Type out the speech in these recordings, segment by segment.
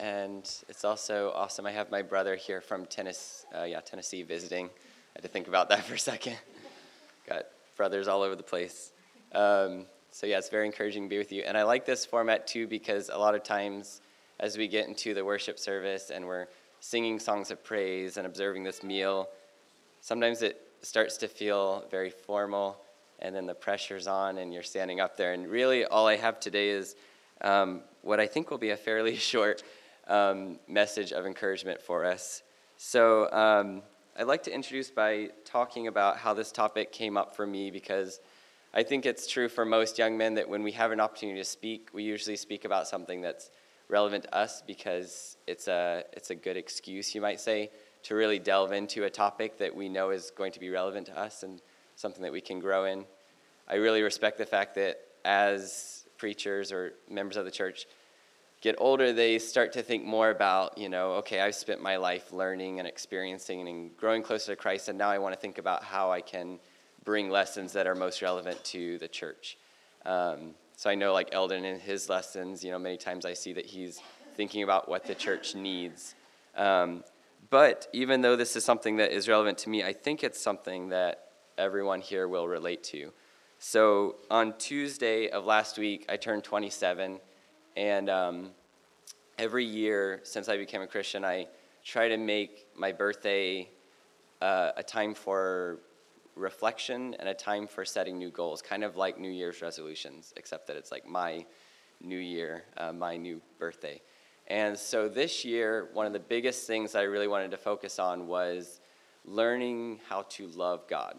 and it's also awesome. I have my brother here from Tennessee visiting. I had to think about that for a second. Got brothers all over the place. It's very encouraging to be with you. And I like this format too because a lot of times as we get into the worship service and we're singing songs of praise and observing this meal, sometimes it starts to feel very formal, and then the pressure's on and you're standing up there. And really all I have today is what I think will be a fairly short message of encouragement for us. So I'd like to introduce by talking about how this topic came up for me, because I think it's true for most young men that when we have an opportunity to speak, we usually speak about something that's relevant to us because it's a good excuse, you might say, to really delve into a topic that we know is going to be relevant to us and something that we can grow in. I really respect the fact that as preachers or members of the church get older, they start to think more about, okay, I've spent my life learning and experiencing and growing closer to Christ, and now I want to think about how I can bring lessons that are most relevant to the church. So I know, like Eldon in his lessons, many times I see that he's thinking about what the church needs. But even though this is something that is relevant to me, I think it's something that everyone here will relate to. So on Tuesday of last week, I turned 27, and every year since I became a Christian, I try to make my birthday a time for reflection and a time for setting new goals, kind of like New Year's resolutions, except that it's like my new year, my new birthday. And so this year, one of the biggest things I really wanted to focus on was learning how to love God.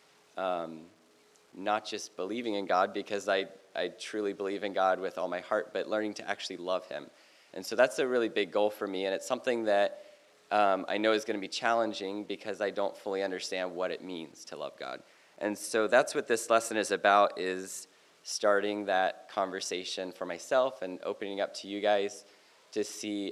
Not just believing in God, because I truly believe in God with all my heart, but learning to actually love him. And so that's a really big goal for me, and it's something that I know is going to be challenging because I don't fully understand what it means to love God. And so that's what this lesson is about, is starting that conversation for myself and opening up to you guys to see,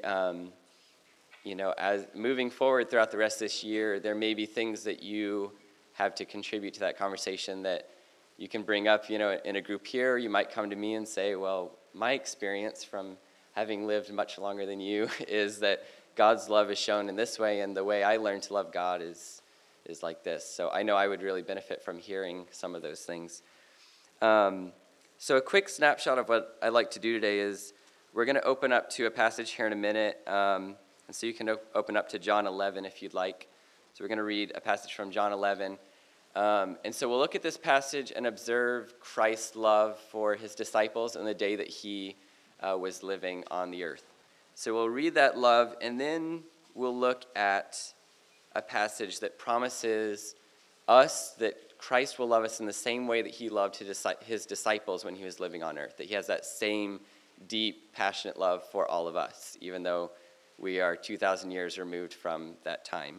as moving forward throughout the rest of this year, there may be things that you have to contribute to that conversation that you can bring up, in a group here. You might come to me and say, well, my experience from having lived much longer than you is that God's love is shown in this way, and the way I learned to love God is like this. So I know I would really benefit from hearing some of those things. So a quick snapshot of what I'd like to do today is we're going to open up to a passage here in a minute, and so you can open up to John 11 if you'd like. So we're going to read a passage from John 11. And so we'll look at this passage and observe Christ's love for his disciples in the day that he was living on the earth. So we'll read that love, and then we'll look at a passage that promises us that Christ will love us in the same way that he loved his disciples when he was living on earth, that he has that same deep, passionate love for all of us, even though we are 2,000 years removed from that time.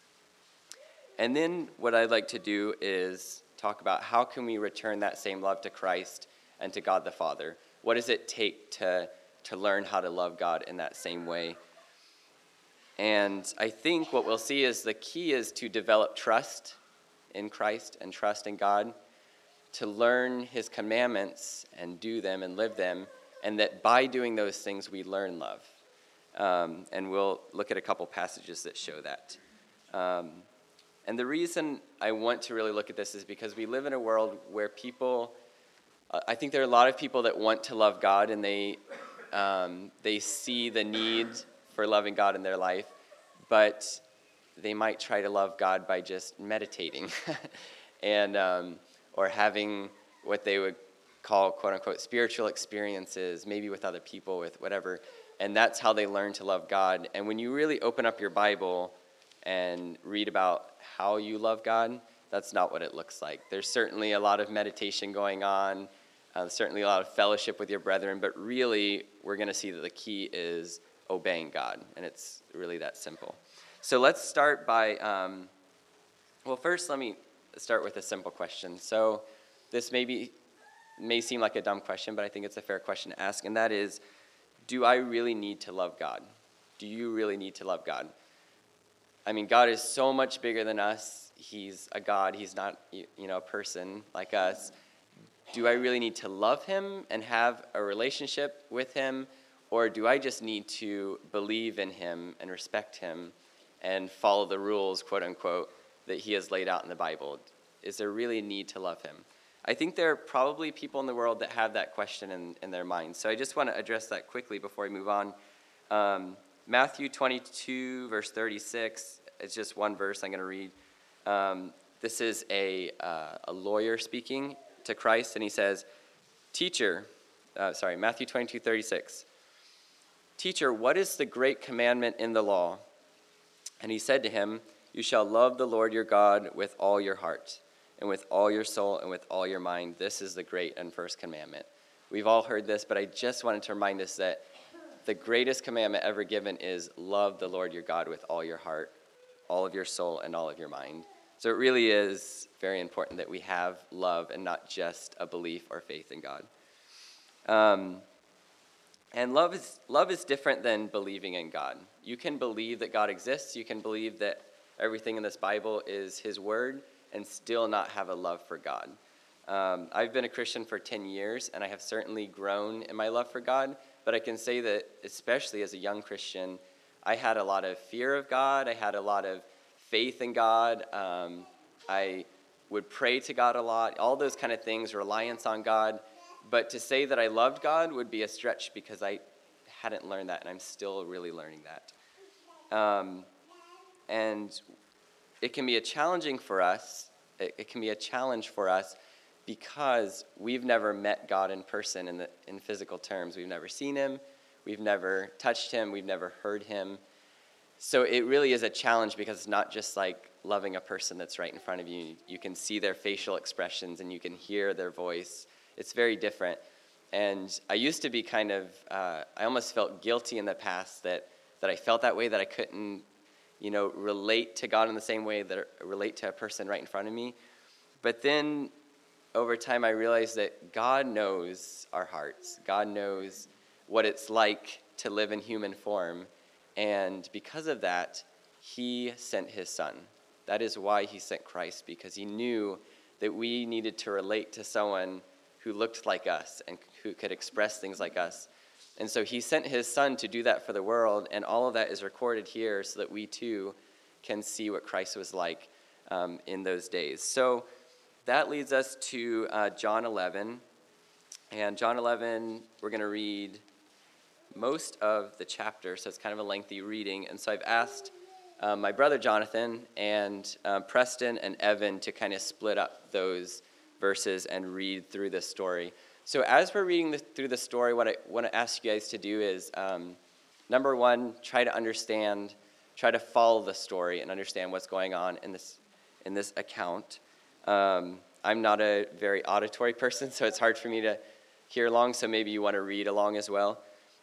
And then what I'd like to do is talk about how can we return that same love to Christ and to God the Father. What does it take to learn how to love God in that same way? And I think what we'll see is the key is to develop trust in Christ and trust in God, to learn his commandments and do them and live them, and that by doing those things we learn love. And we'll look at a couple passages that show that. And the reason I want to really look at this is because we live in a world where people, I think there are a lot of people that want to love God, and they see the need for loving God in their life, but they might try to love God by just meditating and or having what they would call, quote-unquote, spiritual experiences, maybe with other people, with whatever, and that's how they learn to love God. And when you really open up your Bible and read about how you love God, that's not what it looks like. There's certainly a lot of meditation going on, certainly a lot of fellowship with your brethren, but really we're going to see that the key is obeying God, and it's really that simple. So let's start by, first let me start with a simple question. So this may seem like a dumb question, but I think it's a fair question to ask, and that is, do I really need to love God? Do you really need to love God? I mean, God is so much bigger than us. He's a God. He's not, a person like us. Do I really need to love him and have a relationship with him? Or do I just need to believe in him and respect him and follow the rules, quote unquote, that he has laid out in the Bible? Is there really a need to love him? I think there are probably people in the world that have that question in their minds. So I just want to address that quickly before we move on. Matthew 22, verse 36, it's just one verse I'm going to read. This is a lawyer speaking to Christ, and he says, Matthew 22, 36. Teacher, what is the great commandment in the law? And he said to him, you shall love the Lord your God with all your heart, and with all your soul, and with all your mind. This is the great and first commandment. We've all heard this, but I just wanted to remind us that the greatest commandment ever given is love the Lord your God with all your heart, all of your soul, and all of your mind. So it really is very important that we have love and not just a belief or faith in God. And love is different than believing in God. You can believe that God exists. You can believe that everything in this Bible is his word and still not have a love for God. I've been a Christian for 10 years, and I have certainly grown in my love for God, but I can say that, especially as a young Christian, I had a lot of fear of God. I had a lot of faith in God. I would pray to God a lot, all those kind of things, reliance on God. But to say that I loved God would be a stretch because I hadn't learned that, and I'm still really learning that. And it can be a challenge for us because we've never met God in person in physical terms. We've never seen him. We've never touched him. We've never heard him. So it really is a challenge because it's not just like loving a person that's right in front of you. You can see their facial expressions and you can hear their voice. It's very different. And I used to be I almost felt guilty in the past that I felt that way, that I couldn't, relate to God in the same way that I relate to a person right in front of me. But then over time I realized that God knows our hearts. God knows what it's like to live in human form. And because of that, he sent his son. That is why he sent Christ, because he knew that we needed to relate to someone who looked like us and who could express things like us. And so he sent his son to do that for the world, and all of that is recorded here so that we too can see what Christ was like in those days. So that leads us to John 11. And John 11, we're going to read most of the chapter, so it's kind of a lengthy reading. And so I've asked my brother Jonathan and Preston and Evan to kind of split up those verses and read through this story. So as we're reading through the story, what I want to ask you guys to do is, number one, try to follow the story and understand what's going on in this account. I'm not a very auditory person, so it's hard for me to hear along, so maybe you want to read along as well.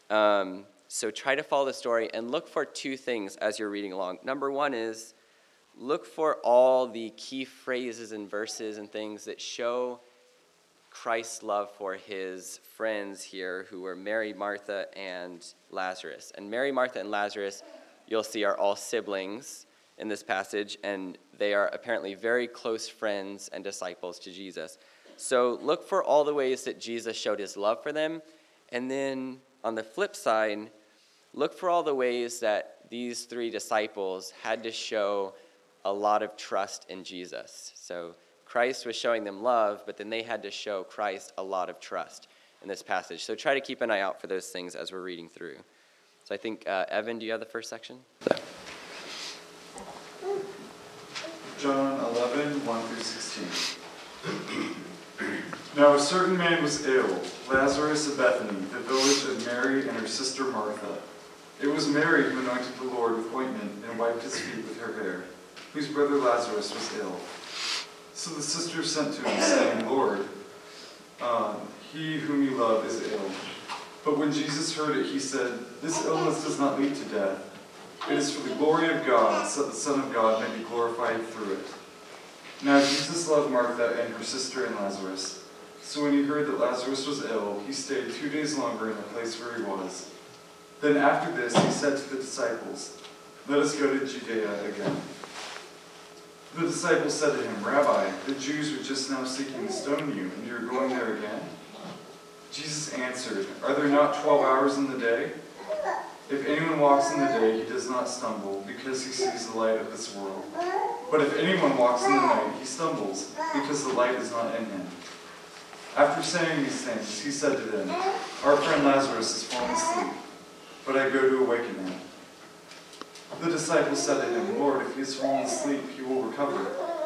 So try to follow the story and look for two things as you're reading along. Number one is look for all the key phrases and verses and things that show Christ's love for his friends here, who were Mary, Martha, and Lazarus. And Mary, Martha, and Lazarus, you'll see, are all siblings in this passage, and they are apparently very close friends and disciples to Jesus. So look for all the ways that Jesus showed his love for them, and then on the flip side, look for all the ways that these three disciples had to show a lot of trust in Jesus. So Christ was showing them love, but then they had to show Christ a lot of trust in this passage. So try to keep an eye out for those things as we're reading through. So I think, Evan, do you have the first section? John 11, 1 through 16. Now a certain man was ill, Lazarus of Bethany, the village of Mary and her sister Martha. It was Mary who anointed the Lord with ointment and wiped his feet with her hair, whose brother Lazarus was ill. So the sisters sent to him, saying, Lord, he whom you love is ill. But when Jesus heard it, he said, This illness does not lead to death. It is for the glory of God, so that the Son of God may be glorified through it. Now Jesus loved Martha and her sister and Lazarus. So when he heard that Lazarus was ill, he stayed 2 days longer in the place where he was. Then after this, he said to the disciples, Let us go to Judea again. The disciples said to him, Rabbi, the Jews were just now seeking to stone you, and you are going there again? Jesus answered, "Are there not 12 hours in the day? If anyone walks in the day, he does not stumble, because he sees the light of this world. But if anyone walks in the night, he stumbles, because the light is not in him." After saying these things, he said to them, "Our friend Lazarus has fallen asleep, but I go to awaken him." The disciples said to him, "Lord, if he has fallen asleep, he will recover."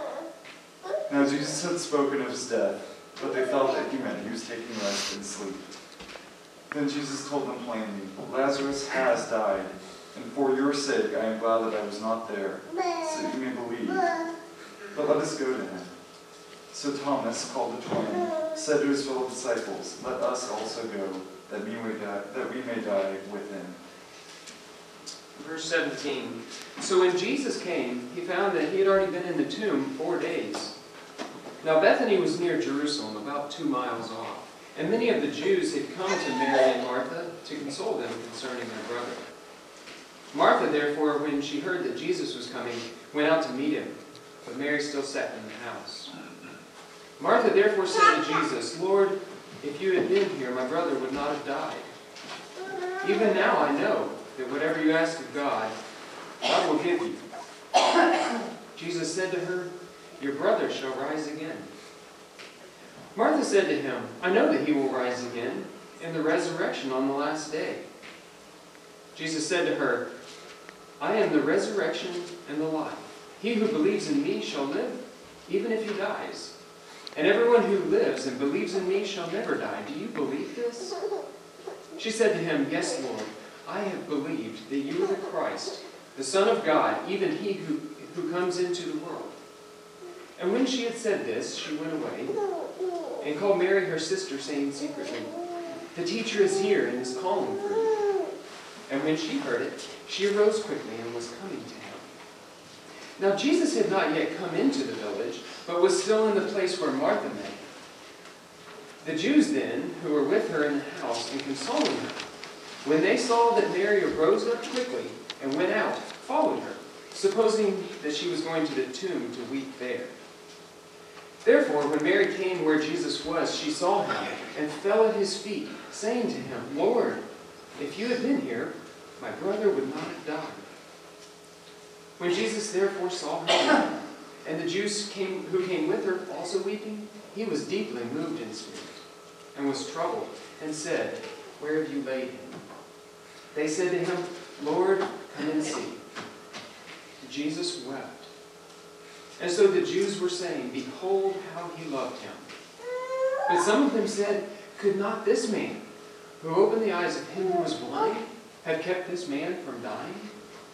Now Jesus had spoken of his death, but they thought that he meant he was taking rest and sleep. Then Jesus told them plainly, "Lazarus has died, and for your sake I am glad that I was not there, so that you may believe. But let us go to him." So Thomas, called the twin, said to his fellow disciples, "Let us also go, that we may die with him." Verse 17. So when Jesus came, he found that he had already been in the tomb 4 days. Now Bethany was near Jerusalem, about 2 miles off, and many of the Jews had come to Mary and Martha to console them concerning their brother. Martha, therefore, when she heard that Jesus was coming, went out to meet him, but Mary still sat in the house. Martha therefore said to Jesus, "Lord, if you had been here, my brother would not have died. Even now I know that whatever you ask of God, God will give you." Jesus said to her, "Your brother shall rise again." Martha said to him, "I know that he will rise again in the resurrection on the last day." Jesus said to her, "I am the resurrection and the life. He who believes in me shall live, even if he dies. And everyone who lives and believes in me shall never die. Do you believe this?" She said to him, "Yes, Lord, I have believed that you are the Christ, the Son of God, even he who comes into the world." And when she had said this, she went away and called Mary her sister, saying secretly, "The teacher is here and is calling for you." And when she heard it, she arose quickly and was coming to him. Now Jesus had not yet come into the village, but was still in the place where Martha met him. The Jews then, who were with her in the house and consoling her, when they saw that Mary arose up quickly and went out, followed her, supposing that she was going to the tomb to weep there. Therefore, when Mary came where Jesus was, she saw him and fell at his feet, saying to him, "Lord, if you had been here, my brother would not have died." When Jesus therefore saw her weeping, and the Jews who came with her also weeping, he was deeply moved in spirit, and was troubled, and said, "Where have you laid him?" They said to him, "Lord, come and see." Jesus wept. And so the Jews were saying, "Behold how he loved him." But some of them said, "Could not this man, who opened the eyes of him who was blind, have kept this man from dying?"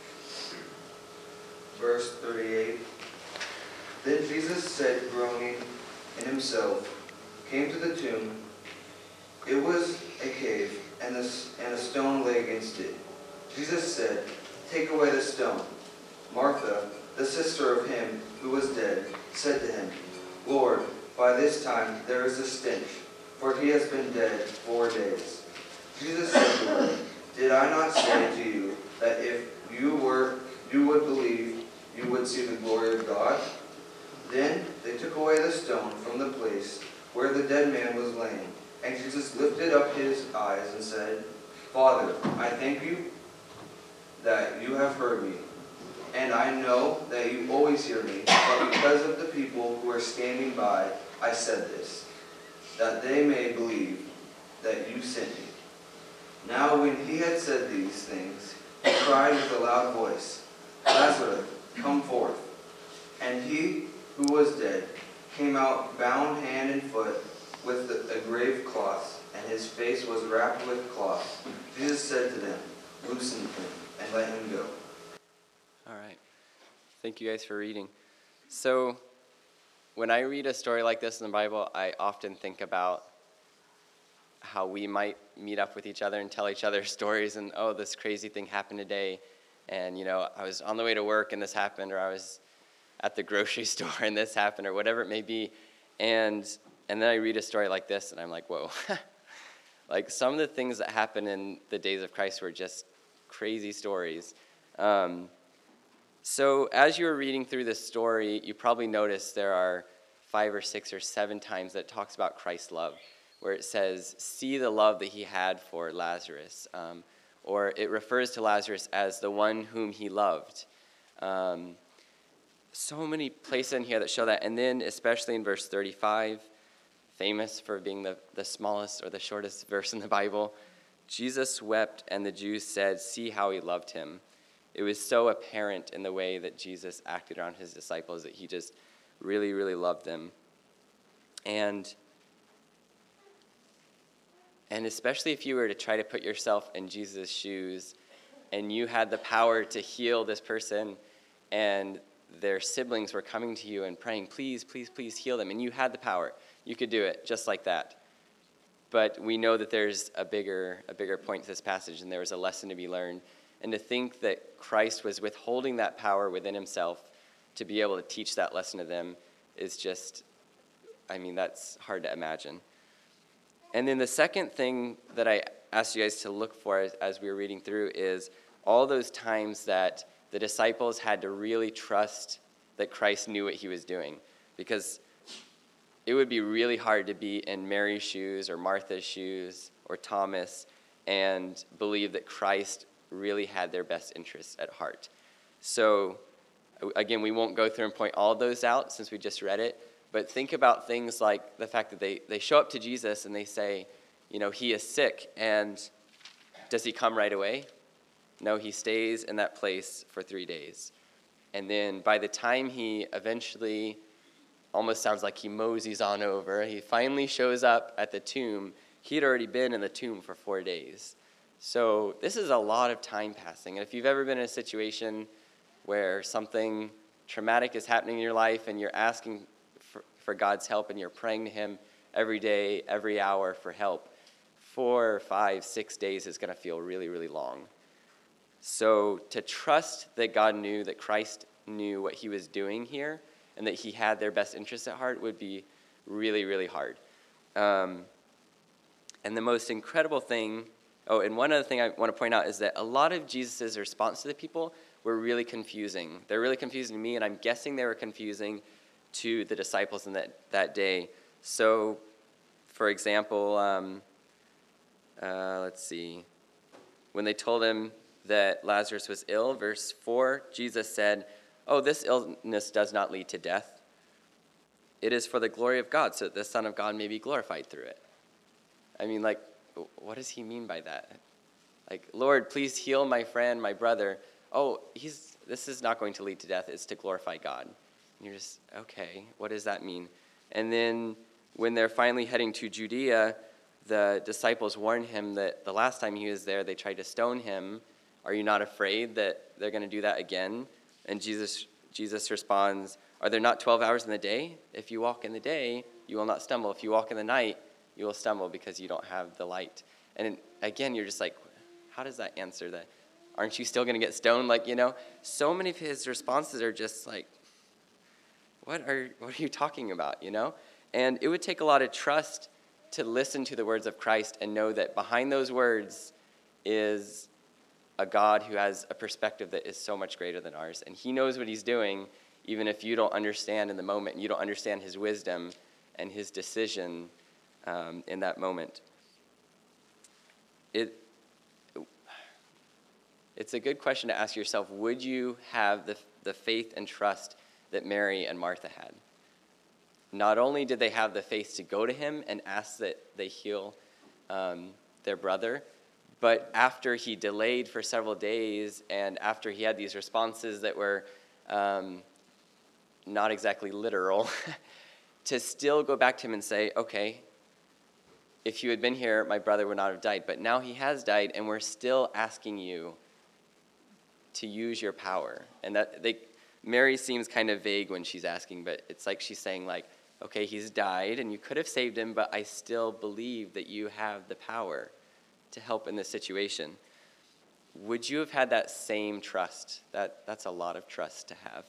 Verse 38. Then Jesus said, groaning in himself, came to the tomb. It was a cave, and a stone lay against it. Jesus said, "Take away the stone." Martha, the sister of him who was dead, said to him, "Lord, by this time there is a stench, for he has been dead 4 days." Jesus said to her, "Did I not say to you that if you would believe, you would see the glory of God?" Then they took away the stone from the place where the dead man was laying. And Jesus lifted up his eyes and said, "Father, I thank you that you have heard me. And I know that you always hear me, but because of the people who are standing by, I said this, that they may believe that you sent me." Now when he had said these things, he cried with a loud voice, "Lazarus, come forth." And he who was dead came out, bound hand and foot with a grave cloth, and his face was wrapped with cloth. Jesus said to them, "Loosen him and let him go." All right. Thank you guys for reading. So when I read a story like this in the Bible, I often think about how we might meet up with each other and tell each other stories and, "Oh, this crazy thing happened today. And, I was on the way to work and this happened," or "I was at the grocery store and this happened," or whatever it may be. And then I read a story like this and I'm like, whoa. Like some of the things that happened in the days of Christ were just crazy stories. So as you were reading through this story, you probably noticed there are 5 or 6 or 7 times that it talks about Christ's love. where it says, see the love that he had for Lazarus. Or it refers to Lazarus as the one whom he loved. So many places in here that show that. And then especially in verse 35, famous for being the smallest or the shortest verse in the Bible, Jesus wept and the Jews said, see how he loved him. It was so apparent in the way that Jesus acted around his disciples that he just really, really loved them. And especially if you were to try to put yourself in Jesus' shoes and you had the power to heal this person and their siblings were coming to you and praying, please, please, please heal them, and you had the power, you could do it just like that. But we know that there's a bigger point to this passage, and there was a lesson to be learned. And to think that Christ was withholding that power within himself to be able to teach that lesson to them is just, that's hard to imagine. And then the second thing that I asked you guys to look for as we were reading through is all those times that the disciples had to really trust that Christ knew what he was doing. Because it would be really hard to be in Mary's shoes or Martha's shoes or Thomas and believe that Christ really had their best interests at heart. So, again, we won't go through and point all of those out since we just read it, but think about things like the fact that they show up to Jesus and they say, he is sick, and does he come right away? No, he stays in that place for 3 days. And then by the time he eventually, almost sounds like he moseys on over, he finally shows up at the tomb, he had already been in the tomb for 4 days. So this is a lot of time passing. And if you've ever been in a situation where something traumatic is happening in your life and you're asking for God's help and you're praying to him every day, every hour for help, 4, 5, 6 days is going to feel really, really long. So to trust that God knew, that Christ knew what he was doing here and that he had their best interests at heart would be really, really hard. And the most incredible thing, and one other thing I want to point out is that a lot of Jesus' response to the people were really confusing. They're really confusing to me, and I'm guessing they were confusing to the disciples in that day. So, for example, let's see. When they told him that Lazarus was ill, verse 4, Jesus said, this illness does not lead to death. It is for the glory of God, so that the Son of God may be glorified through it. What does he mean by that? Lord, please heal my friend, my brother. This is not going to lead to death. It's to glorify God. And you're just, okay, what does that mean? And then when they're finally heading to Judea, the disciples warn him that the last time he was there, they tried to stone him. Are you not afraid that they're going to do that again? And Jesus responds, are there not 12 hours in the day? If you walk in the day, you will not stumble. If you walk in the night, you will stumble because you don't have the light. And again, you're just like, how does that answer that? Aren't you still going to get stoned? So many of his responses are just like, what are you talking about, And it would take a lot of trust to listen to the words of Christ and know that behind those words is a God who has a perspective that is so much greater than ours. And he knows what he's doing, even if you don't understand in the moment, and you don't understand his wisdom and his decision in that moment. It's a good question to ask yourself, would you have the faith and trust that Mary and Martha had? Not only did they have the faith to go to him and ask that they heal their brother, but after he delayed for several days and after he had these responses that were not exactly literal, to still go back to him and say, okay, if you had been here, my brother would not have died. But now he has died, and we're still asking you to use your power. And Mary seems kind of vague when she's asking, but it's like she's saying, okay, he's died, and you could have saved him, but I still believe that you have the power to help in this situation. Would you have had that same trust? That's a lot of trust to have.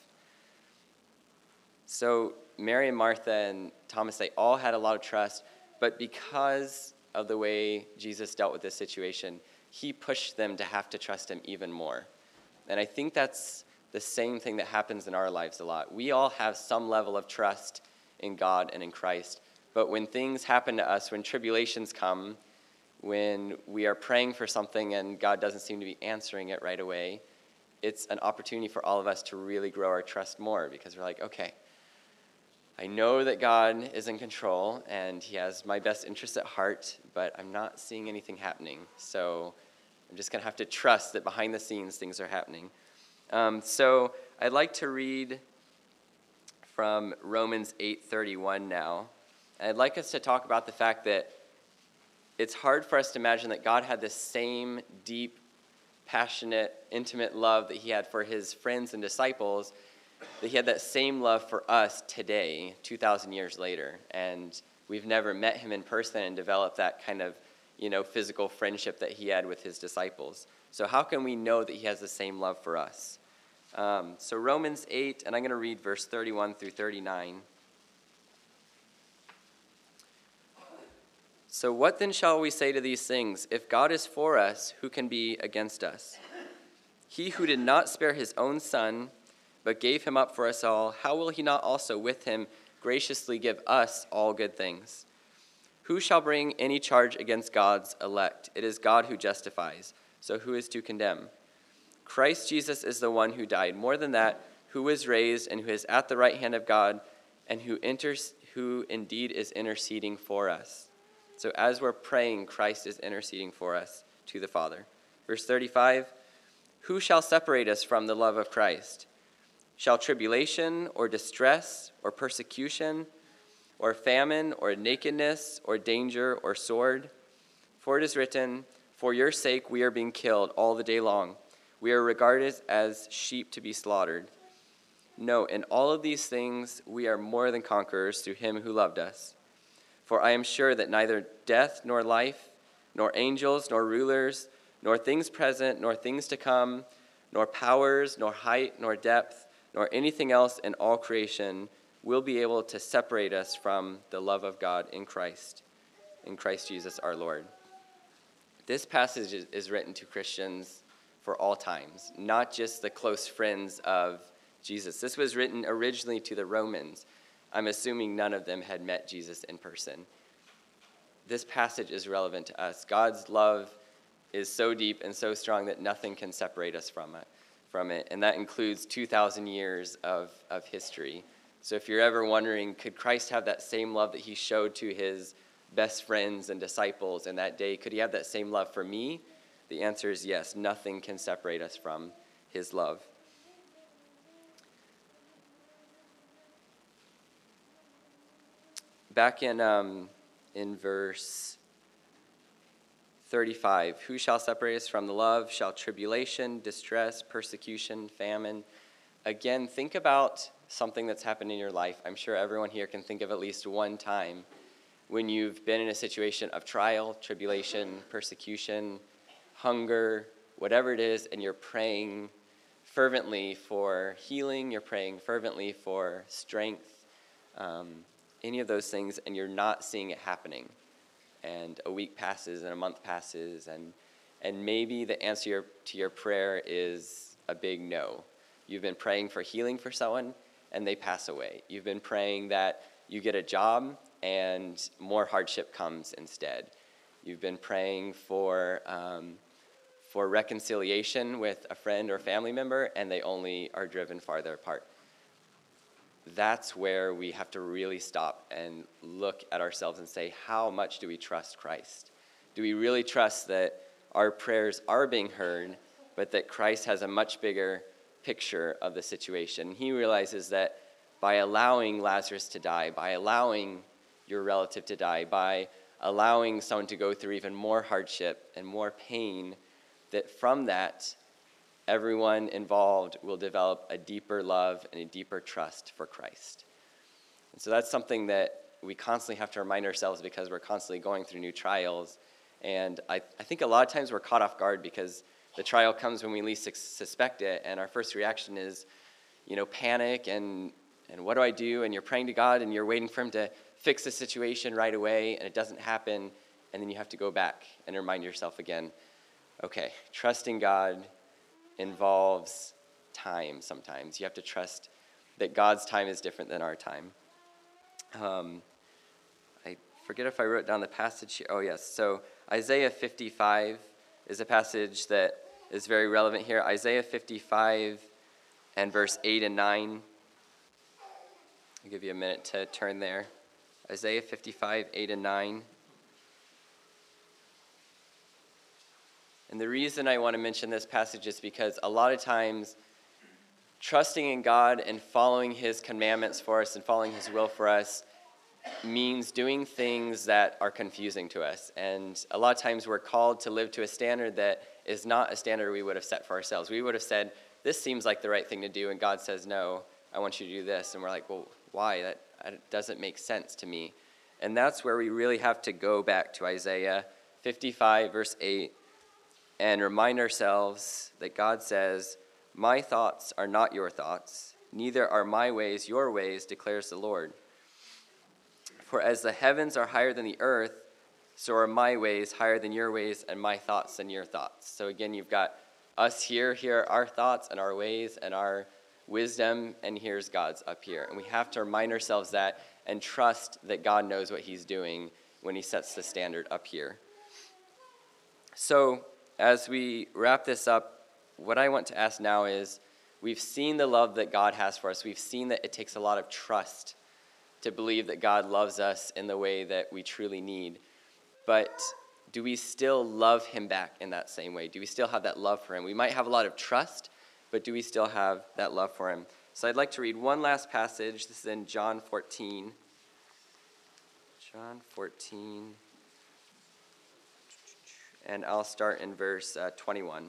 So Mary and Martha and Thomas, they all had a lot of trust, but because of the way Jesus dealt with this situation, he pushed them to have to trust him even more. And I think that's the same thing that happens in our lives a lot. We all have some level of trust in God and in Christ, But when things happen to us, when tribulations come, when we are praying for something and God doesn't seem to be answering it right away, it's an opportunity for all of us to really grow our trust more, because we're like, okay, I know that God is in control and he has my best interests at heart, but I'm not seeing anything happening. So I'm just going to have to trust that behind the scenes things are happening. So I'd like to read from Romans 8:31 now. And I'd like us to talk about the fact that it's hard for us to imagine that God had this same deep, passionate, intimate love that he had for his friends and disciples, that he had that same love for us today, 2,000 years later. And we've never met him in person and developed that kind of, physical friendship that he had with his disciples. So how can we know that he has the same love for us? So Romans 8, and I'm going to read verse 31 through 39. So what then shall we say to these things? If God is for us, who can be against us? He who did not spare his own son, but gave him up for us all, how will he not also with him graciously give us all good things? Who shall bring any charge against God's elect? It is God who justifies. So who is to condemn? Christ Jesus is the one who died. More than that, who was raised and who is at the right hand of God, and who indeed is interceding for us. So as we're praying, Christ is interceding for us to the Father. Verse 35, who shall separate us from the love of Christ? Shall tribulation or distress or persecution or famine or nakedness or danger or sword? For it is written, for your sake we are being killed all the day long. We are regarded as sheep to be slaughtered. No, in all of these things we are more than conquerors through him who loved us. For I am sure that neither death nor life, nor angels nor rulers, nor things present, nor things to come, nor powers, nor height, nor depth, nor anything else in all creation will be able to separate us from the love of God in Christ Jesus our Lord. This passage is written to Christians for all times, not just the close friends of Jesus. This was written originally to the Romans. I'm assuming none of them had met Jesus in person. This passage is relevant to us. God's love is so deep and so strong that nothing can separate us from it. And that includes 2,000 years of history. So if you're ever wondering, could Christ have that same love that he showed to his best friends and disciples in that day? Could he have that same love for me? The answer is yes. Nothing can separate us from his love. Back in verse 35, who shall separate us from the love? Shall tribulation, distress, persecution, famine? Again, think about something that's happened in your life. I'm sure everyone here can think of at least one time when you've been in a situation of trial, tribulation, persecution, hunger, whatever it is, and you're praying fervently for healing, you're praying fervently for strength, any of those things, and you're not seeing it happening. And a week passes and a month passes, and maybe the answer to your prayer is a big no. You've been praying for healing for someone, and they pass away. You've been praying that you get a job, and more hardship comes instead. You've been praying for reconciliation with a friend or family member, and they only are driven farther apart. That's where we have to really stop and look at ourselves and say, how much do we trust Christ? Do we really trust that our prayers are being heard, but that Christ has a much bigger picture of the situation? He realizes that by allowing Lazarus to die, by allowing your relative to die, by allowing someone to go through even more hardship and more pain, that from that, everyone involved will develop a deeper love and a deeper trust for Christ. And so that's something that we constantly have to remind ourselves, because we're constantly going through new trials. And I think a lot of times we're caught off guard because the trial comes when we least suspect it, and our first reaction is, panic and what do I do? And you're praying to God and you're waiting for him to fix the situation right away, and it doesn't happen, and then you have to go back and remind yourself again, okay, trusting God involves time sometimes. You have to trust that God's time is different than our time. I forget if I wrote down the passage here. Oh, yes. So Isaiah 55 is a passage that is very relevant here. Isaiah 55 and verse 8 and 9. I'll give you a minute to turn there. Isaiah 55, 8 and 9. And the reason I want to mention this passage is because a lot of times trusting in God and following his commandments for us and following his will for us means doing things that are confusing to us. And a lot of times we're called to live to a standard that is not a standard we would have set for ourselves. We would have said, this seems like the right thing to do, and God says, no, I want you to do this. And we're like, well, why? That doesn't make sense to me. And that's where we really have to go back to Isaiah 55, verse 8, and remind ourselves that God says, my thoughts are not your thoughts, neither are my ways your ways, declares the Lord. For as the heavens are higher than the earth, so are my ways higher than your ways, and my thoughts than your thoughts. So again, you've got us here are our thoughts and our ways and our wisdom, and here's God's up here. And we have to remind ourselves that and trust that God knows what he's doing when he sets the standard up here. So as we wrap this up, what I want to ask now is, we've seen the love that God has for us. We've seen that it takes a lot of trust to believe that God loves us in the way that we truly need. But do we still love him back in that same way? Do we still have that love for him? We might have a lot of trust, but do we still have that love for him? So I'd like to read one last passage. This is in John 14. John 14. And I'll start in verse 21.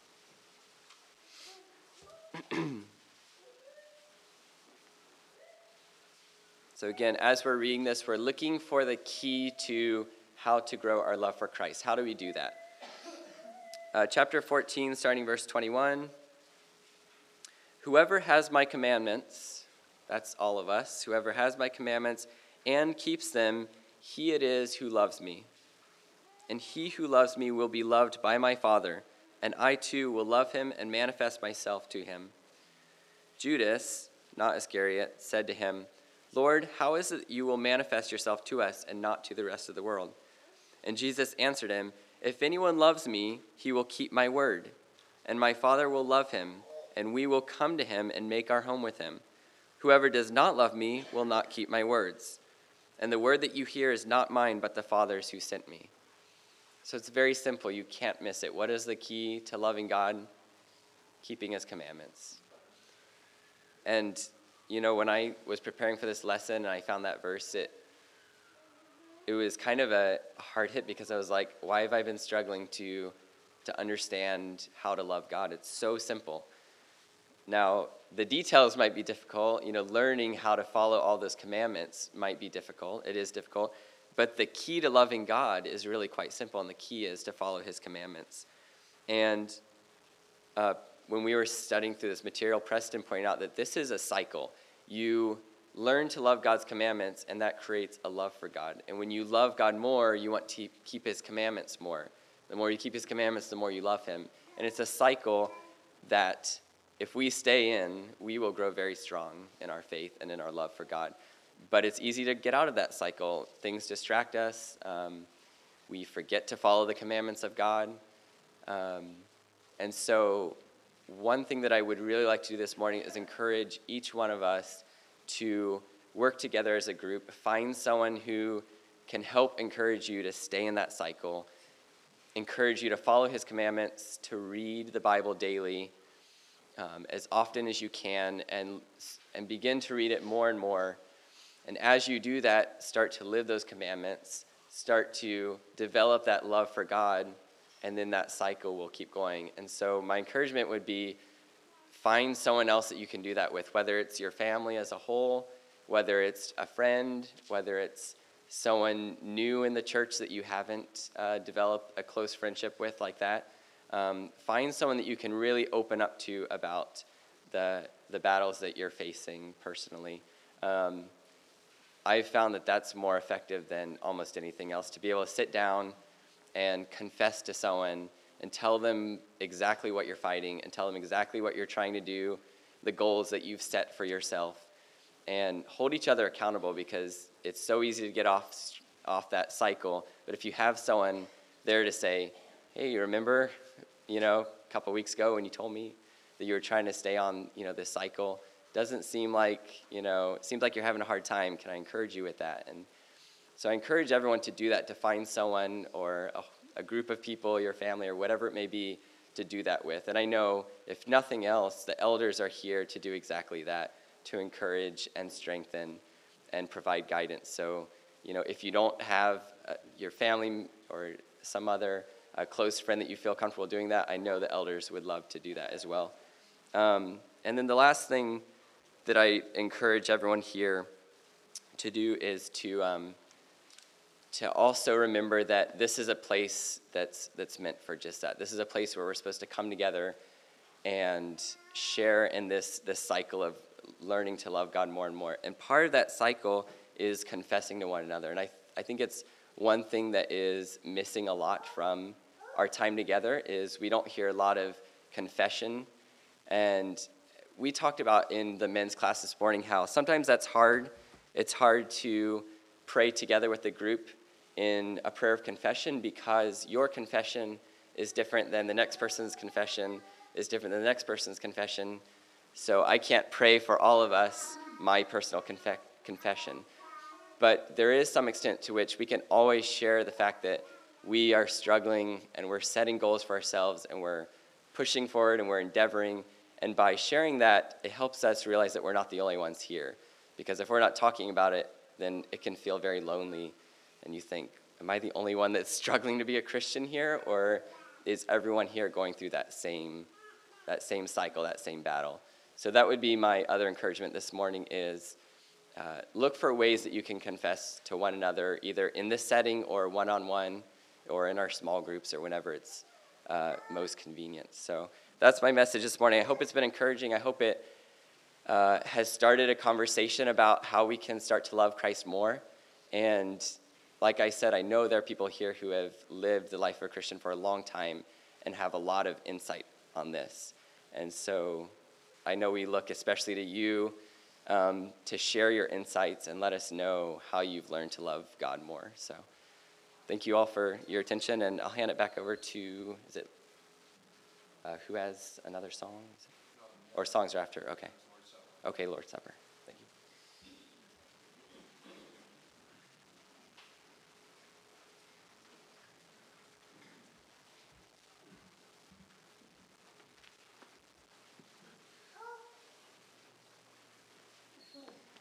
So again, as we're reading this, we're looking for the key to how to grow our love for Christ. How do we do that? Chapter 14, starting verse 21. Whoever has my commandments, that's all of us, whoever has my commandments and keeps them, he it is who loves me. And he who loves me will be loved by my Father, and I too will love him and manifest myself to him. Judas, not Iscariot, said to him, Lord, how is it that you will manifest yourself to us and not to the rest of the world? And Jesus answered him, if anyone loves me, he will keep my word, and my Father will love him, and we will come to him and make our home with him. Whoever does not love me will not keep my words. And the word that you hear is not mine, but the Father's who sent me. So it's very simple. You can't miss it. What is the key to loving God? Keeping his commandments. And, you know, when I was preparing for this lesson and I found that verse, it was kind of a hard hit, because I was like, why have I been struggling to understand how to love God? It's so simple. Now, the details might be difficult. You know, learning how to follow all those commandments might be difficult. It is difficult. But the key to loving God is really quite simple, and the key is to follow his commandments. And when we were studying through this material, Preston pointed out that this is a cycle. You learn to love God's commandments, and that creates a love for God. And when you love God more, you want to keep his commandments more. The more you keep his commandments, the more you love him. And it's a cycle that if we stay in, we will grow very strong in our faith and in our love for God. But it's easy to get out of that cycle. Things distract us. We forget to follow the commandments of God. And so one thing that I would really like to do this morning is encourage each one of us to work together as a group, find someone who can help encourage you to stay in that cycle, encourage you to follow his commandments, to read the Bible daily as often as you can, and begin to read it more and more. And as you do that, start to live those commandments, start to develop that love for God, and then that cycle will keep going. And so my encouragement would be, find someone else that you can do that with, whether it's your family as a whole, whether it's a friend, whether it's someone new in the church that you haven't developed a close friendship with like that. Find someone that you can really open up to about the battles that you're facing personally. I've found that that's more effective than almost anything else, to be able to sit down and confess to someone and tell them exactly what you're fighting and tell them exactly what you're trying to do, the goals that you've set for yourself, and hold each other accountable, because it's so easy to get off off that cycle. But if you have someone there to say, hey, you remember, a couple weeks ago when you told me that you were trying to stay on, this cycle, doesn't seem like, it seems like you're having a hard time. Can I encourage you with that? And so I encourage everyone to do that, to find someone or a group of people, your family or whatever it may be, to do that with. And I know, if nothing else, the elders are here to do exactly that, to encourage and strengthen and provide guidance. So, if you don't have your family or some other close friend that you feel comfortable doing that, I know the elders would love to do that as well. And then the last thing that I encourage everyone here to do is to also remember that this is a place that's meant for just that. This is a place where we're supposed to come together and share in this cycle of learning to love God more and more. And part of that cycle is confessing to one another. And I think it's one thing that is missing a lot from our time together is we don't hear a lot of confession. And we talked about in the men's class this morning how sometimes that's hard. It's hard to pray together with the group in a prayer of confession because your confession is different than the next person's confession, is different than the next person's confession. So I can't pray for all of us my personal confession. But there is some extent to which we can always share the fact that we are struggling and we're setting goals for ourselves and we're pushing forward and we're endeavoring. And by sharing that, it helps us realize that we're not the only ones here. Because if we're not talking about it, then it can feel very lonely. And you think, am I the only one that's struggling to be a Christian here? Or is everyone here going through that same cycle, that same battle? So that would be my other encouragement this morning is look for ways that you can confess to one another, either in this setting or one-on-one or in our small groups or whenever it's most convenient. So that's my message this morning. I hope it's been encouraging. I hope it has started a conversation about how we can start to love Christ more. And like I said, I know there are people here who have lived the life of a Christian for a long time and have a lot of insight on this. And so I know we look especially to you to share your insights and let us know how you've learned to love God more. So thank you all for your attention, and I'll hand it back over to, who has another song? Or songs are after? Okay. Okay, Lord's Supper.